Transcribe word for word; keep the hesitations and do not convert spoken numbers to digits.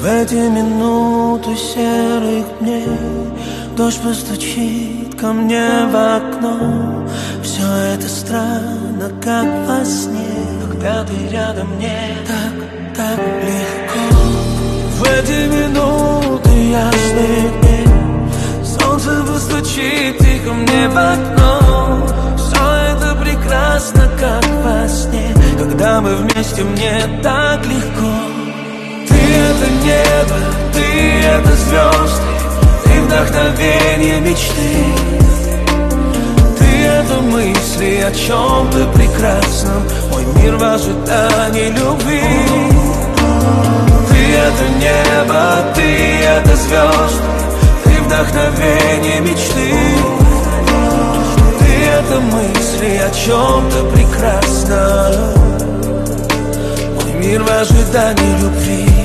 В эти минуты серых дней дождь постучит ко мне в окно. Все это странно, как во сне, когда ты рядом, мне так, так легко. В эти минуты ясных дней солнце постучит тихо мне в окно. Все это прекрасно, как во сне, когда мы вместе, мне так легко. Ты это небо, ты это звезды, ты вдохновение мечты. Ты это мысли о чем-то прекрасном, мой мир в ожидании любви. Ты это небо, ты это звезды, ты вдохновение мечты. Ты это мысли о чем-то прекрасном, мой мир в ожидании любви.